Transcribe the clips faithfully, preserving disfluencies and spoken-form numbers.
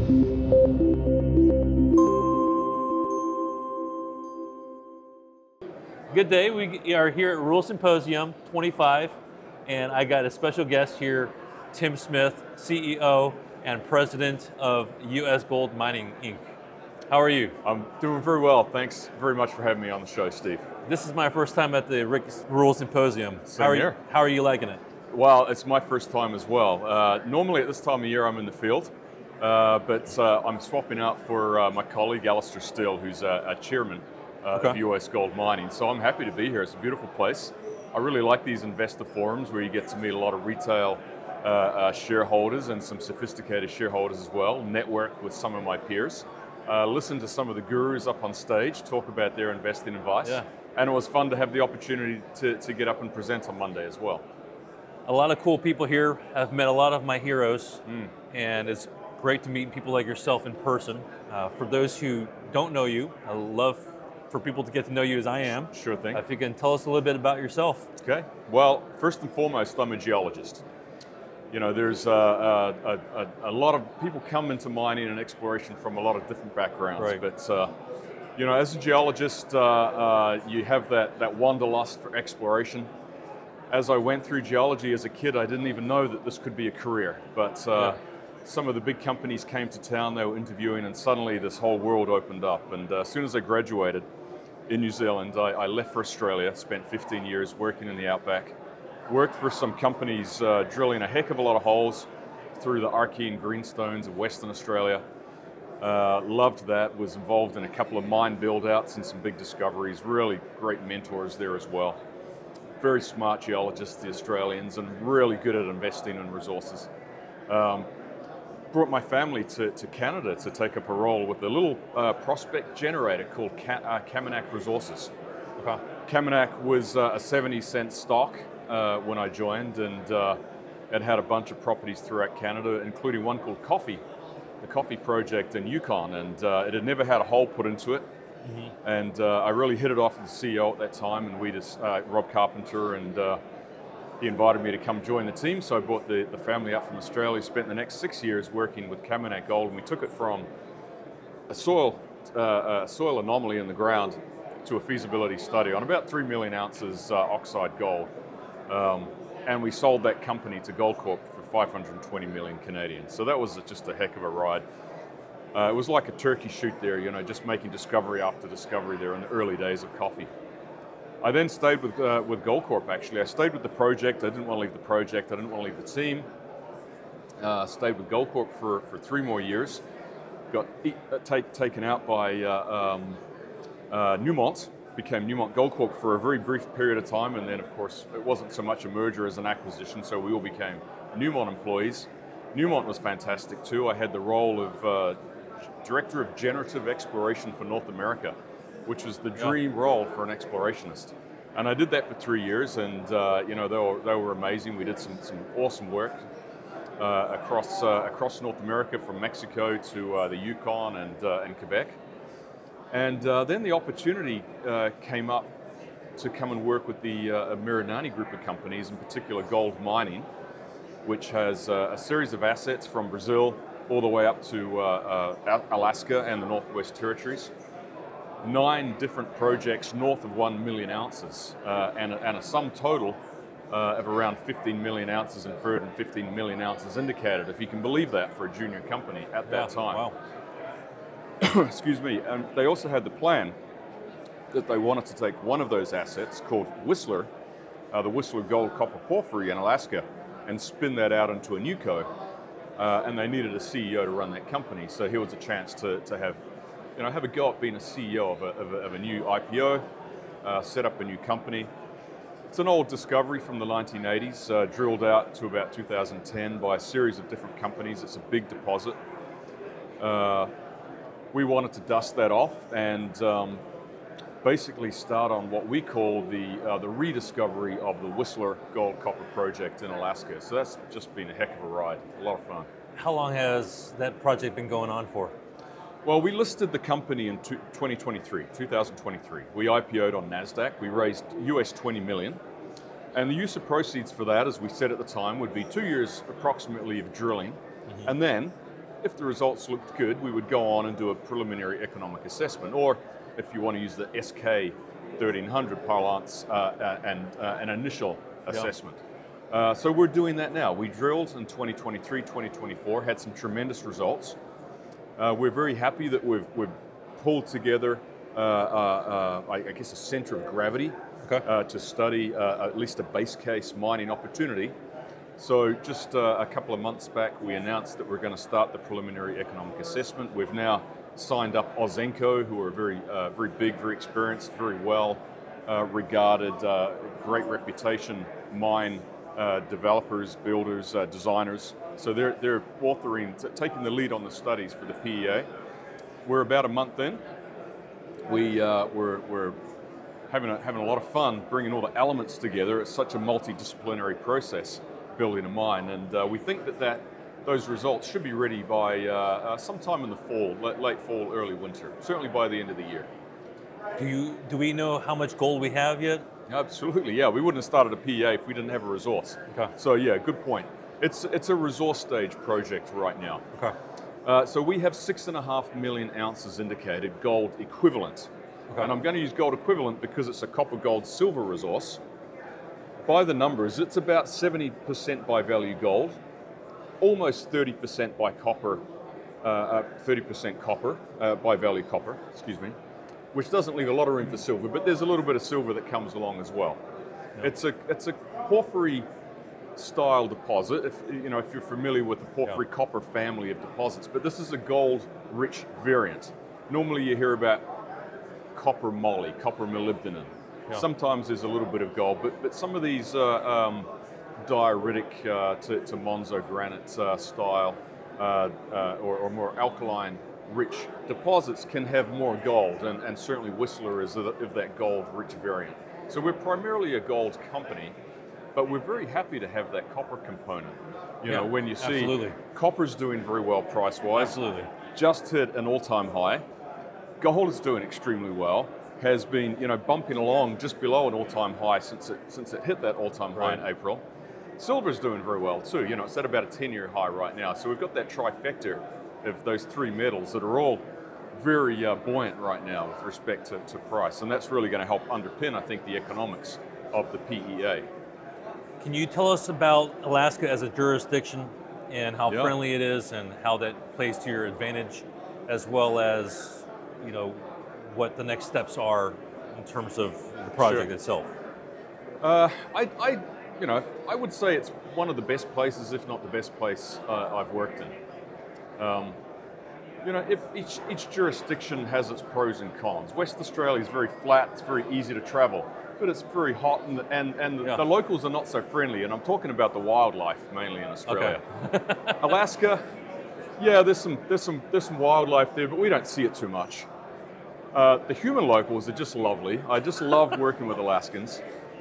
Good day. We are here at Rural Symposium twenty-five, and I got a special guest here, Tim Smith, C E O and President of U S Gold Mining, Incorporated. How are you? I'm doing very well. Thanks very much for having me on the show, Steve. This is my first time at the Rural Symposium. Same how are here. You, how are you liking it? Well, it's my first time as well. Uh, normally at this time of year I'm in the field, uh, but uh, I'm swapping out for uh, my colleague Alistair Steele, who's a, a chairman uh, okay. of U S Gold Mining. So I'm happy to be here. It's a beautiful place. I really like these investor forums where you get to meet a lot of retail uh, uh, shareholders and some sophisticated shareholders as well, network with some of my peers, uh, listen to some of the gurus up on stage, talk about their investing advice. Yeah. And it was fun to have the opportunity to, to get up and present on Monday as well. A lot of cool people here. I've met a lot of my heroes, mm. and it's great to meet people like yourself in person. Uh, for those who don't know you, I love for people to get to know you as I am. Sure thing. If you can tell us a little bit about yourself. Okay. Well, first and foremost, I'm a geologist. You know, there's uh, a, a, a lot of people come into mining and exploration from a lot of different backgrounds. Right. But, uh, you know, as a geologist, uh, uh, you have that, that wanderlust for exploration. As I went through geology as a kid, I didn't even know that this could be a career. But uh, yeah. some of the big companies came to town, they were interviewing, and suddenly this whole world opened up. And uh, as soon as I graduated in New Zealand, I, I left for Australia, spent fifteen years working in the outback, worked for some companies uh, drilling a heck of a lot of holes through the Archean greenstones of Western Australia. Uh, loved that, was involved in a couple of mine build-outs and some big discoveries, really great mentors there as well. Very smart geologists, the Australians, and really good at investing in resources. Um, brought my family to, to Canada to take up a role with a little uh, prospect generator called Ca uh, Kaminak Resources. Okay. Kaminak was uh, a seventy cent stock uh, when I joined, and uh, it had a bunch of properties throughout Canada, including one called Coffee, the Coffee Project in Yukon, and uh, it had never had a hole put into it. Mm-hmm. And uh, I really hit it off with the C E O at that time, and we just, uh, Rob Carpenter, and uh, he invited me to come join the team, so I brought the, the family up from Australia, spent the next six years working with Kaminak Gold, and we took it from a soil, uh, a soil anomaly in the ground to a feasibility study on about three million ounces uh, oxide gold. Um, and we sold that company to Goldcorp for five hundred twenty million Canadian. So that was just a heck of a ride. Uh, it was like a turkey shoot there, you know, just making discovery after discovery there in the early days of coffee. I then stayed with, uh, with Goldcorp, actually. I stayed with the project. I didn't want to leave the project. I didn't want to leave the team. Uh, stayed with Goldcorp for, for three more years. Got e uh, take, taken out by uh, um, uh, Newmont, became Newmont Goldcorp for a very brief period of time, and then, of course, it wasn't so much a merger as an acquisition, so we all became Newmont employees. Newmont was fantastic, too. I had the role of uh, Director of Generative Exploration for North America, which was the dream yeah. role for an explorationist. And I did that for three years, and uh, you know, they were, they were amazing. We did some, some awesome work uh, across, uh, across North America, from Mexico to uh, the Yukon and, uh, and Quebec. And uh, then the opportunity uh, came up to come and work with the uh, Mirinani group of companies, in particular Gold Mining, which has uh, a series of assets from Brazil all the way up to uh, uh, Alaska and the Northwest Territories. Nine different projects north of one million ounces, uh, and, a, and a sum total uh, of around fifteen million ounces inferred and fifteen million ounces indicated, if you can believe that for a junior company at that yeah, time. Wow. Excuse me. And they also had the plan that they wanted to take one of those assets called Whistler, uh, the Whistler Gold Copper Porphyry in Alaska, and spin that out into a newco. Uh, and they needed a C E O to run that company, so here was a chance to, to have, you know, have a go at being a C E O of a, of a, of a new I P O, uh, set up a new company. It's an old discovery from the nineteen eighties, uh, drilled out to about two thousand ten by a series of different companies. It's a big deposit. Uh, we wanted to dust that off and um, basically start on what we call the, uh, the rediscovery of the Whistler Gold Copper Project in Alaska. So that's just been a heck of a ride, a lot of fun. How long has that project been going on for? Well, we listed the company in twenty twenty-three, two thousand twenty-three. We I P O'd on NASDAQ. We raised U S twenty million. And the use of proceeds for that, as we said at the time, would be two years approximately of drilling, mm-hmm. and then if the results looked good, we would go on and do a preliminary economic assessment, or if you want to use the S K thirteen hundred parlance, uh, uh, and uh, an initial assessment. Yeah. Uh, so we're doing that now. We drilled in twenty twenty-three, twenty twenty-four, had some tremendous results. Uh, we're very happy that we've, we've pulled together, uh, uh, uh, I, I guess, a center of gravity okay. uh, to study uh, at least a base case mining opportunity. So just uh, a couple of months back, we announced that we're going to start the preliminary economic assessment. We've now signed up Ausenco, who are very, uh, very big, very experienced, very well uh, regarded, uh, great reputation mine uh, developers, builders, uh, designers. So they're they're authoring, t- taking the lead on the studies for the P E A. We're about a month in. We uh, we're we're having a, having a lot of fun bringing all the elements together. It's such a multidisciplinary process building a mine, and uh, we think that, that those results should be ready by uh, uh, sometime in the fall, late, late fall, early winter, certainly by the end of the year. Do you do we know how much gold we have yet? Absolutely, yeah. We wouldn't have started a P E A if we didn't have a resource. Okay. So yeah, good point. It's it's a resource stage project right now. Okay. Uh, so we have six and a half million ounces indicated gold equivalent. Okay. And I'm going to use gold equivalent because it's a copper, gold, silver resource. By the numbers, it's about seventy percent by value gold, almost thirty percent by copper, uh, uh, thirty percent copper, uh, by value copper, excuse me, which doesn't leave a lot of room for silver, but there's a little bit of silver that comes along as well. Yep. It's a it's a porphyry style deposit, if you know if you're familiar with the porphyry yep. copper family of deposits, but this is a gold rich variant. Normally you hear about copper moly, copper molybdenum. Yeah. Sometimes there's a little bit of gold, but but some of these uh, um, dioritic uh, to, to Monzo granite uh, style uh, uh, or, or more alkaline rich deposits can have more gold, and, and certainly Whistler is of, of that gold rich variant. So we're primarily a gold company, but we're very happy to have that copper component. You yeah, know, when you see absolutely. Copper's doing very well price-wise. Absolutely. Just hit an all-time high. Gold is doing extremely well. Has been, you know, bumping along just below an all-time high since it since it hit that all-time right. high in April. Silver's doing very well too. You know, it's at about a ten-year high right now. So we've got that trifecta of those three metals that are all very uh, buoyant right now with respect to, to price, and that's really going to help underpin, I think, the economics of the P E A. Can you tell us about Alaska as a jurisdiction and how yeah. friendly it is, and how that plays to your advantage, as well as, you know, what the next steps are in terms of the project sure. itself? Uh, I, I, you know, I would say it's one of the best places, if not the best place uh, I've worked in. Um, you know, if each each jurisdiction has its pros and cons. West Australia is very flat; it's very easy to travel, but it's very hot, and and, and yeah. the locals are not so friendly. And I'm talking about the wildlife mainly in Australia. Okay. Alaska, yeah, there's some there's some there's some wildlife there, but we don't see it too much. Uh, the human locals are just lovely. I just love working with Alaskans.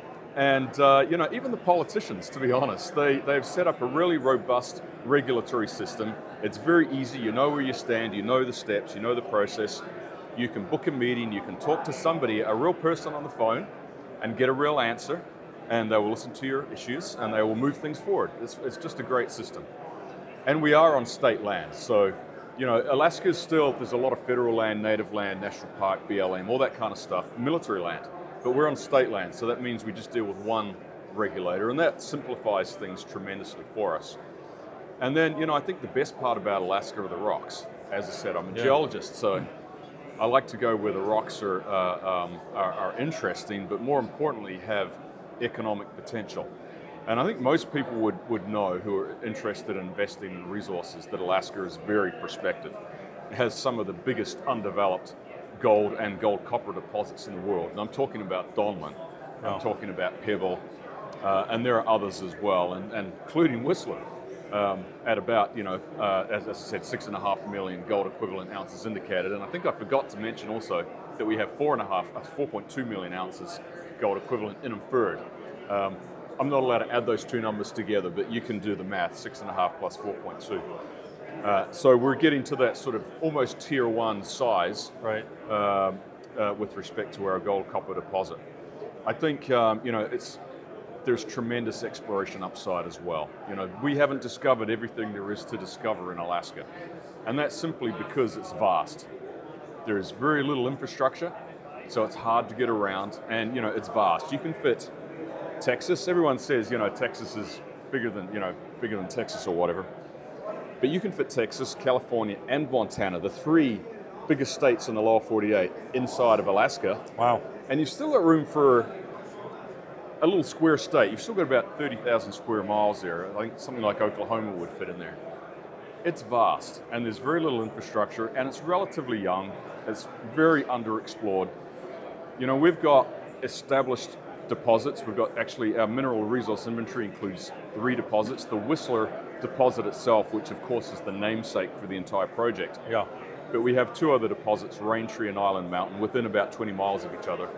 And, uh, you know, even the politicians, to be honest, they, they've set up a really robust regulatory system. It's very easy. You know where you stand. You know the steps. You know the process. You can book a meeting. You can talk to somebody, a real person on the phone, and get a real answer. And they will listen to your issues, and they will move things forward. It's, it's just a great system. And we are on state land. So, you know, Alaska is still, there's a lot of federal land, native land, national park, B L M, all that kind of stuff, military land. But we're on state land, so that means we just deal with one regulator, and that simplifies things tremendously for us. And then, you know, I think the best part about Alaska are the rocks. As I said, I'm a yeah. geologist, so I like to go where the rocks are, uh, um, are, are interesting, but more importantly, have economic potential. And I think most people would, would know, who are interested in investing in resources, that Alaska is very prospective. It has some of the biggest undeveloped gold and gold copper deposits in the world. And I'm talking about Donlin, oh. I'm talking about Pebble, uh, and there are others as well, and, and including Whistler, um, at about, you know, uh, as I said, six and a half million gold equivalent ounces indicated. And I think I forgot to mention also that we have four and a half, uh, four point two million ounces gold equivalent in inferred. Um, I'm not allowed to add those two numbers together, but you can do the math, six and a half plus four point two. Uh, so we're getting to that sort of almost tier one size, right? Um, uh, with respect to our gold copper deposit. I think um, you know it's there's tremendous exploration upside as well. You know, we haven't discovered everything there is to discover in Alaska, and that's simply because it's vast. There's very little infrastructure, so it's hard to get around, and you know, it's vast. You can fit Texas. Everyone says, you know, Texas is bigger than, you know, bigger than Texas or whatever. But you can fit Texas, California, and Montana, the three biggest states in the lower forty-eight, inside of Alaska. Wow. And you've still got room for a little square state. You've still got about thirty thousand square miles there. I think something like Oklahoma would fit in there. It's vast, and there's very little infrastructure, and it's relatively young. It's very underexplored. You know, we've got established deposits. We've got actually, our mineral resource inventory includes three deposits. The Whistler deposit itself, which of course is the namesake for the entire project. Yeah. But we have two other deposits, Raintree and Island Mountain, within about twenty miles of each other.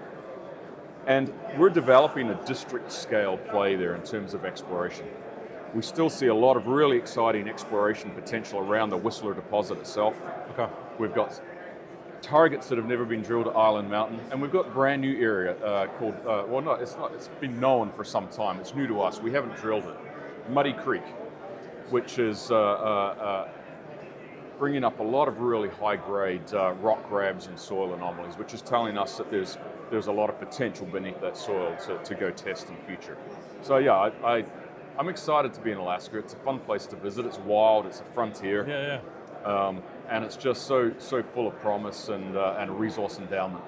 And we're developing a district scale play there in terms of exploration. We still see a lot of really exciting exploration potential around the Whistler deposit itself. Okay. We've got targets that have never been drilled at Island Mountain, and we've got a brand new area uh, called, uh, well, no, it's not, it's been known for some time. It's new to us. We haven't drilled it. Muddy Creek, which is uh, uh, uh, bringing up a lot of really high-grade uh, rock grabs and soil anomalies, which is telling us that there's there's a lot of potential beneath that soil to, to go test in the future. So yeah, I, I, I'm excited to be in Alaska. It's a fun place to visit. It's wild. It's a frontier. Yeah, yeah. Um, and it's just so so full of promise and uh, and resource endowment.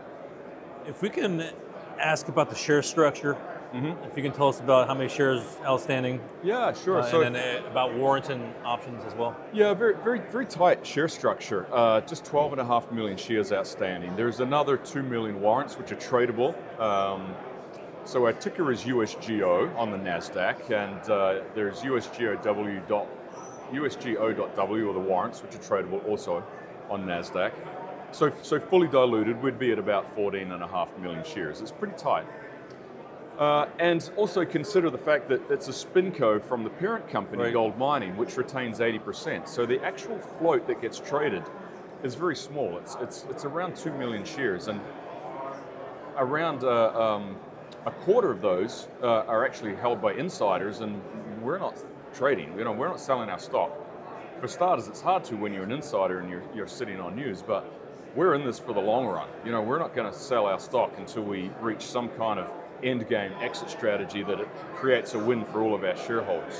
If we can ask about the share structure, Mm-hmm. if you can tell us about how many shares outstanding. Yeah, sure. Uh, so, and then uh, about warrants and options as well. Yeah, very, very, very tight share structure. Uh, just twelve and a half million shares outstanding. There's another two million warrants which are tradable. Um, so our ticker is U S G O on the Nasdaq, and uh, there's U S G O W dot U S G O dot W, or the warrants, which are tradable also on Nasdaq. So, so fully diluted, we'd be at about fourteen and a half million shares. It's pretty tight. Uh, and also consider the fact that it's a spinco from the parent company, right. Gold Mining, which retains eighty percent. So the actual float that gets traded is very small. It's it's it's around two million shares, and around uh, um, a quarter of those uh, are actually held by insiders, and we're not trading. You know, we're not selling our stock. For starters, it's hard to when you're an insider and you're you're sitting on news, but we're in this for the long run. You know, we're not going to sell our stock until we reach some kind of end game exit strategy that it creates a win for all of our shareholders.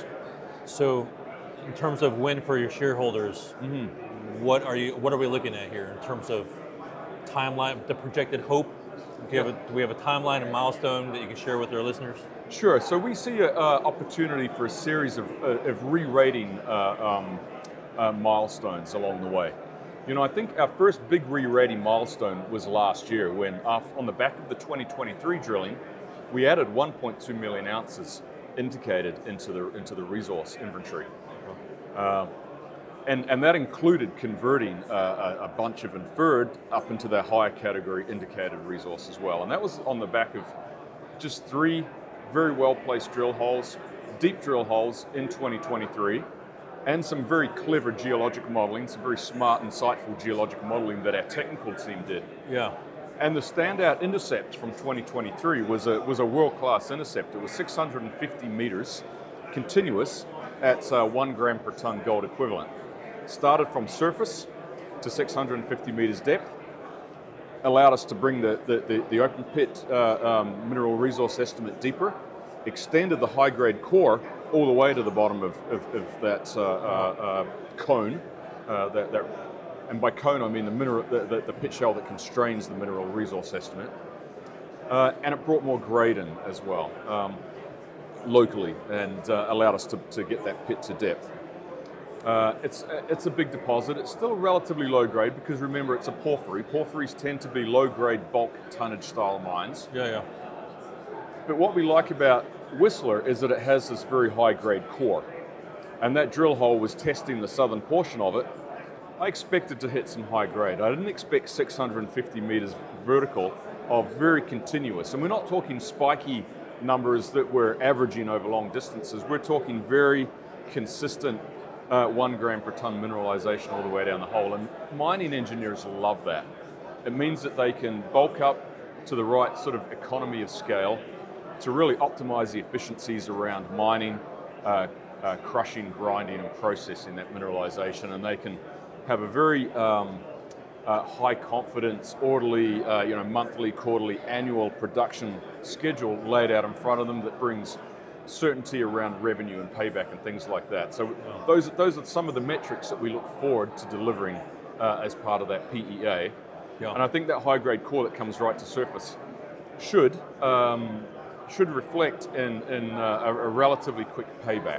So, in terms of win for your shareholders, Mm-hmm. what are you? What are we looking at here in terms of timeline, the projected hope? Do, you have a, do we have a timeline, a milestone that you can share with our listeners? Sure. So we see an opportunity for a series of, uh, of re-rating uh, um, uh, milestones along the way. You know, I think our first big re-rating milestone was last year when, after, on the back of the twenty twenty-three drilling, we added one point two million ounces indicated into the into the resource inventory, uh, and and that included converting uh, a, a bunch of inferred up into the higher category indicated resource as well. And that was on the back of just three very well placed drill holes, deep drill holes in twenty twenty-three, and some very clever geologic modeling, some very smart, insightful geologic modeling that our technical team did. Yeah. And the standout intercept from twenty twenty-three was a was a world-class intercept. It was six hundred fifty meters continuous at uh, one gram per ton gold equivalent. Started from surface to six hundred fifty meters depth, allowed us to bring the, the, the, the open pit uh, um, mineral resource estimate deeper, extended the high-grade core all the way to the bottom of, of, of that uh, uh, uh, cone, uh, that, that and by cone I mean the mineral, the, the, the pit shell that constrains the mineral resource estimate. Uh, and it brought more grade in as well, um, locally, and uh, allowed us to, to get that pit to depth. Uh, it's, it's a big deposit. It's still relatively low grade because remember it's a porphyry. Porphyries tend to be low grade bulk tonnage style mines. Yeah, yeah. But what we like about Whistler is that it has this very high grade core. And that drill hole was testing the southern portion of it. I expected to hit some high grade. I didn't expect six hundred fifty meters vertical of very continuous. And we're not talking spiky numbers that we're averaging over long distances. We're talking very consistent uh, one gram per ton mineralization all the way down the hole. And mining engineers love that. It means that they can bulk up to the right sort of economy of scale to really optimize the efficiencies around mining, uh, uh, crushing, grinding, and processing that mineralization, and they can have a very um, uh, high confidence, orderly, uh, you know, monthly, quarterly, annual production schedule laid out in front of them that brings certainty around revenue and payback and things like that. So those, those are some of the metrics that we look forward to delivering uh, as part of that P E A. Yeah. And I think that high-grade core that comes right to surface should um, should reflect in, in uh, a, a relatively quick payback.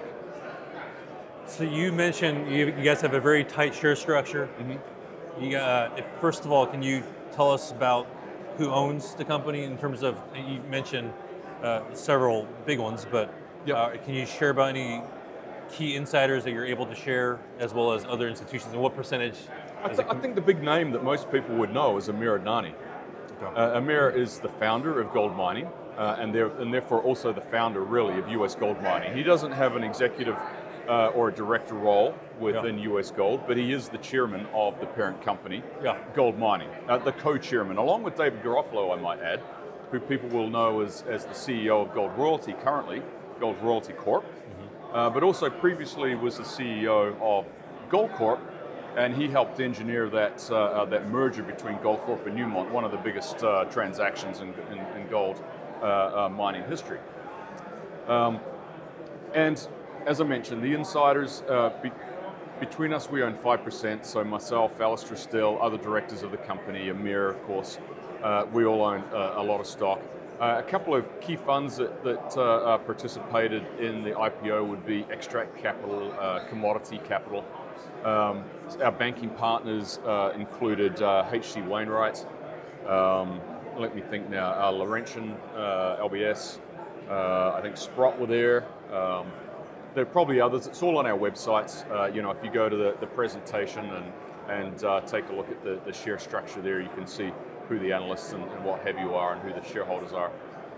So you mentioned you, you guys have a very tight share structure. Mm-hmm. You, uh, if, first of all, can you tell us about who owns the company in terms of, you mentioned uh, several big ones, but Yep. uh, can you share about any key insiders that you're able to share, as well as other institutions, and what percentage? I, th- I think the big name that most people would know is Amir Adnani. Okay. Uh, Amir is the founder of Gold Mining, uh, and, and therefore also the founder, really, of U S Gold Mining. He doesn't have an executive uh, or a director role within yeah. U S Gold, but he is the chairman of the parent company, yeah. Gold Mining, uh, the co-chairman, along with David Garofalo, I might add, who people will know as, as the C E O of Gold Royalty currently, Gold Royalty Corp, mm-hmm. uh, but also previously was the C E O of Goldcorp, and he helped engineer that uh, uh, that merger between Goldcorp and Newmont, one of the biggest uh, transactions in, in, in gold uh, uh, mining history. Um, and as I mentioned, the insiders, uh, be, between us we own five percent, so myself, Alistair Still, other directors of the company, Amir of course, uh, we all own uh, a lot of stock. Uh, a couple of key funds that, that uh, uh, participated in the I P O would be Extract Capital, uh, Commodity Capital. Um, our banking partners uh, included uh, H C Wainwright, um, let me think now, uh, Laurentian, uh, L B S, uh, I think Sprott were there. Um, there are probably others. It's all on our websites. Uh, you know, if you go to the, the presentation and, and uh, take a look at the, the share structure there, you can see who the analysts and, and what have you are and who the shareholders are.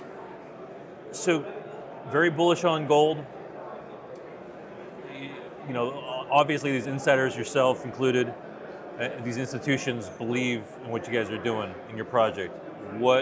So, very bullish on gold. You know, obviously these insiders, yourself included, uh, these institutions believe in what you guys are doing in your project. What,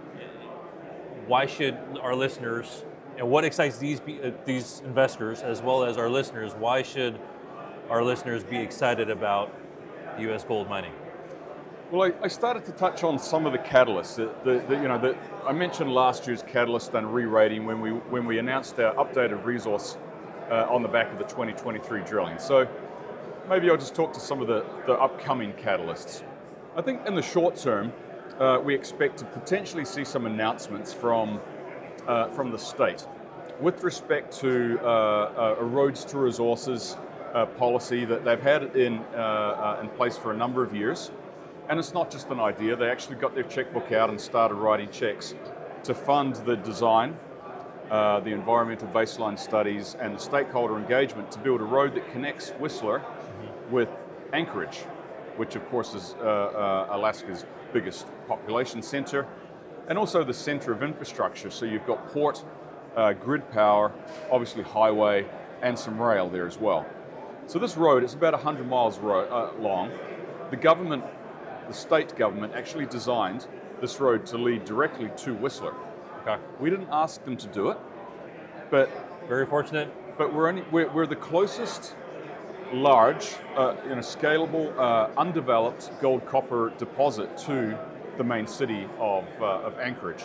why should our listeners, and what excites these uh, these investors as well as our listeners, why should our listeners be excited about U S gold mining? Well, I, I started to touch on some of the catalysts. The, the, the, you know, the, I mentioned last year's catalyst and re-rating when we when we announced our updated resource uh, on the back of the twenty twenty-three drilling. So maybe I'll just talk to some of the, the upcoming catalysts. I think in the short term, uh, we expect to potentially see some announcements from uh, from the state with respect to uh, a roads to resources uh, policy that they've had in uh, uh, in place for a number of years. And it's not just an idea, they actually got their checkbook out and started writing checks to fund the design, uh, the environmental baseline studies, and the stakeholder engagement to build a road that connects Whistler mm-hmm. with Anchorage, which of course is uh, uh, Alaska's biggest population center, and also the center of infrastructure. So you've got port, uh, grid power, obviously highway, and some rail there as well. So this road is about one hundred miles ro- uh, long. The government The state government actually designed this road to lead directly to Whistler. Okay. We didn't ask them to do it, but very fortunate. But we're only we're, we're the closest large, uh, you know, scalable, uh, undeveloped gold copper deposit to the main city of uh, of Anchorage.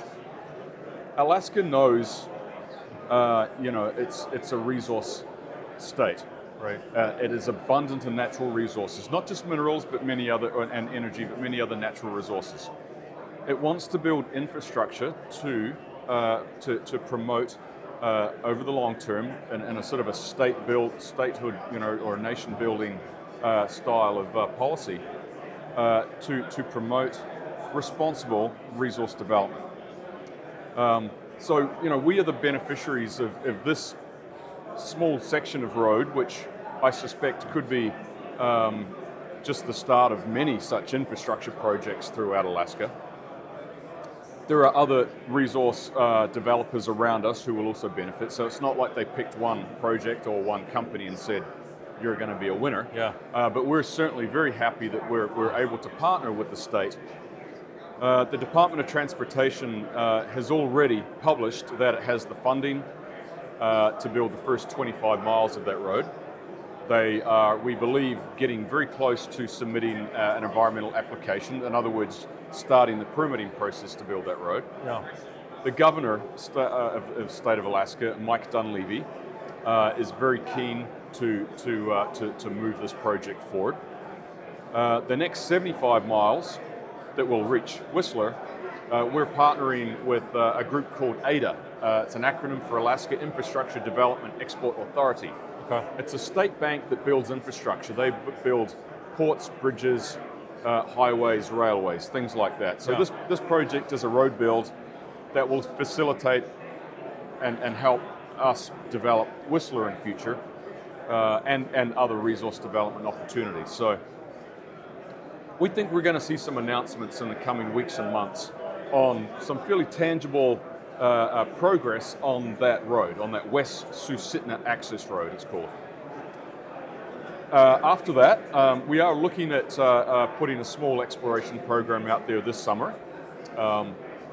Alaska knows, uh, you know, it's it's a resource state. Right. Uh, it is abundant in natural resources, not just minerals, but many other, and energy, but many other natural resources. It wants to build infrastructure to uh, to, to promote uh, over the long term, in, in a sort of a state build, statehood, you know, or a nation building uh, style of uh, policy, uh, to to promote responsible resource development. Um, so, you know, we are the beneficiaries of, of this small section of road, which I suspect could be um, just the start of many such infrastructure projects throughout Alaska. There are other resource uh, developers around us who will also benefit, so it's not like they picked one project or one company and said, you're going to be a winner. Yeah. Uh, but we're certainly very happy that we're, we're able to partner with the state Uh, the Department of Transportation uh, has already published that it has the funding uh, to build the first twenty-five miles of that road. They are, we believe, getting very close to submitting uh, an environmental application. In other words, starting the permitting process to build that road. Yeah. The governor sta- uh, of the state of Alaska, Mike Dunleavy, uh, is very keen to to, uh, to to move this project forward. Uh, the next seventy-five miles that will reach Whistler, uh, we're partnering with uh, a group called A D A. Uh, it's an acronym for Alaska Infrastructure Development Export Authority. Okay. It's a state bank that builds infrastructure. They b- build ports, bridges, uh, highways, railways, things like that. So Yeah. this, this project is a road build that will facilitate and, and help us develop Whistler in the future uh, and, and other resource development opportunities. So we think we're going to see some announcements in the coming weeks and months on some fairly tangible uh, uh, progress on that road, on that West Susitna Access Road, it's called. Uh, after that, um, we are looking at uh, uh, putting a small exploration program out there this summer. Um,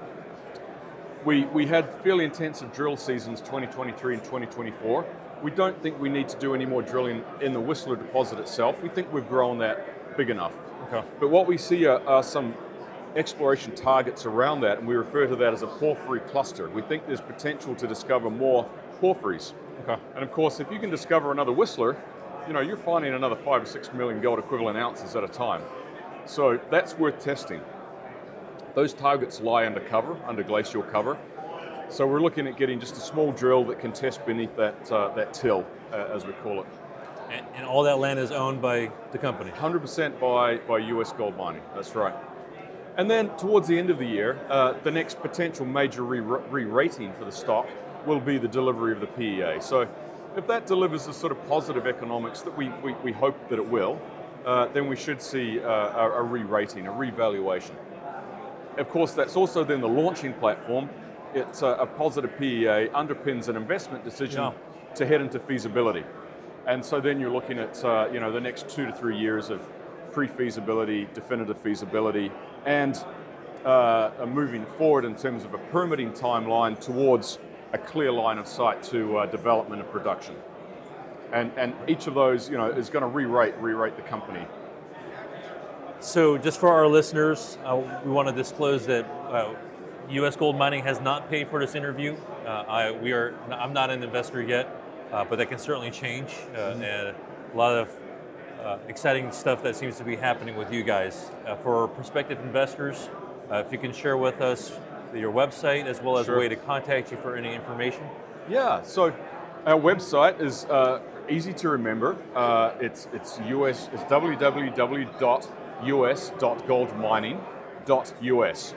we, we had fairly intensive drill seasons twenty twenty-three and twenty twenty-four. We don't think we need to do any more drilling in the Whistler deposit itself. We think we've grown that big enough. Okay. But what we see are, are some exploration targets around that, and we refer to that as a porphyry cluster. We think there's potential to discover more porphyries. Okay. And of course, if you can discover another Whistler, you know, you're finding another five or six million gold equivalent ounces at a time. So that's worth testing. Those targets lie under cover, under glacial cover. So we're looking at getting just a small drill that can test beneath that uh, that till, uh, as we call it. And, and all that land is owned by the company. one hundred percent by, by U S Gold Mining, that's right. And then towards the end of the year, uh, the next potential major re- re-rating for the stock will be the delivery of the P E A. So if that delivers the sort of positive economics that we, we, we hope that it will, uh, then we should see uh, a, a re-rating, a revaluation. Of course, that's also then the launching platform. It's a, a positive P E A underpins an investment decision Yeah. to head into feasibility. And so then you're looking at uh, you know, the next two to three years of pre-feasibility, definitive feasibility, and uh, moving forward in terms of a permitting timeline towards a clear line of sight to uh, development and production. And, and each of those, you know, is going to re-rate, re-rate the company. So just for our listeners, uh, we want to disclose that uh, U S Gold Mining has not paid for this interview. Uh, I, we are, I'm not an investor yet, uh, but that can certainly change. Uh, mm-hmm. And a lot of uh, exciting stuff that seems to be happening with you guys. Uh, for prospective investors, uh, if you can share with us your website as well as Sure. a way to contact you for any information. Yeah, so our website is uh, easy to remember. Uh, it's it's US. It's w w w dot u s dot gold mining dot u s.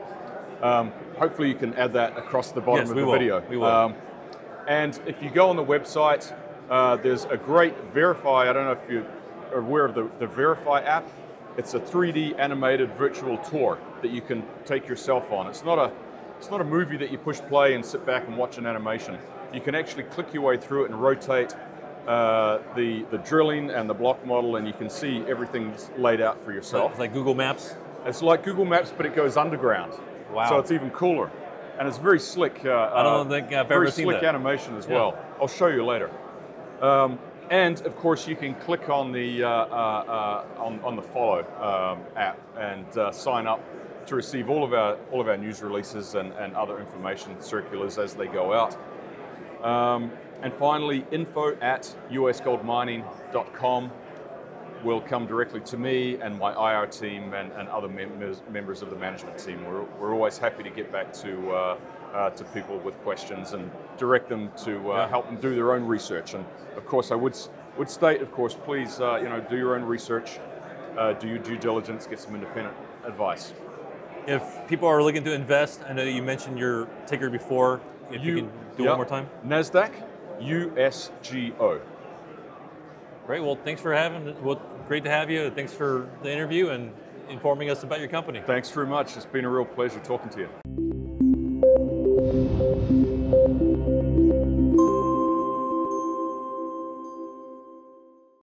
Um, hopefully, you can add that across the bottom Yes, of we the will. video. We will. Um, and if you go on the website, uh, there's a great Verify. I don't know if you're aware of the, the Verify app. It's a three D animated virtual tour that you can take yourself on. It's not a it's not a movie that you push play and sit back and watch an animation. You can actually click your way through it and rotate uh, the the drilling and the block model, and you can see everything's laid out for yourself. It's like Google Maps. It's like Google Maps, but it goes underground. Wow. So it's even cooler, and it's very slick. Uh, I don't uh, think I've very ever seen slick that. animation as Yeah. well. I'll show you later. Um, and of course, you can click on the uh, uh, uh, on, on the Follow um, app and uh, sign up to receive all of our all of our news releases and, and other information circulars as they go out. Um, and finally, info at u s gold mining dot com will come directly to me and my I R team and, and other members members of the management team. We're, we're always happy to get back to uh, uh, to people with questions and direct them to uh, Yeah. help them do their own research. And of course, I would would state, of course, please uh, you know do your own research, uh, do your due diligence, get some independent advice. If people are looking to invest, I know you mentioned your ticker before. If you, can do yeah, one more time. NASDAQ U S G O. Great. Well, thanks for having. Well, great to have you. Thanks for the interview and informing us about your company. Thanks very much. It's been a real pleasure talking to you.